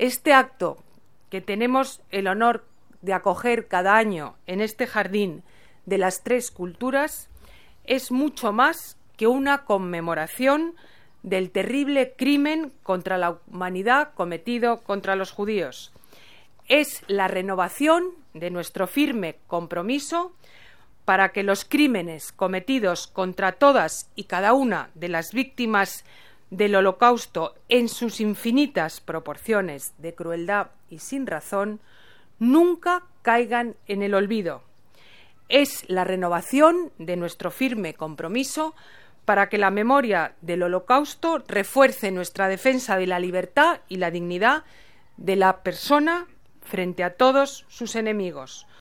Este acto que tenemos el honor de acoger cada año en este jardín de las tres culturas es mucho más que una conmemoración del terrible crimen contra la humanidad cometido contra los judíos. Es la renovación de nuestro firme compromiso para que los crímenes cometidos contra todas y cada una de las víctimas del Holocausto en sus infinitas proporciones de crueldad y sin razón nunca caigan en el olvido. Es la renovación de nuestro firme compromiso para que la memoria del Holocausto refuerce nuestra defensa de la libertad y la dignidad de la persona frente a todos sus enemigos.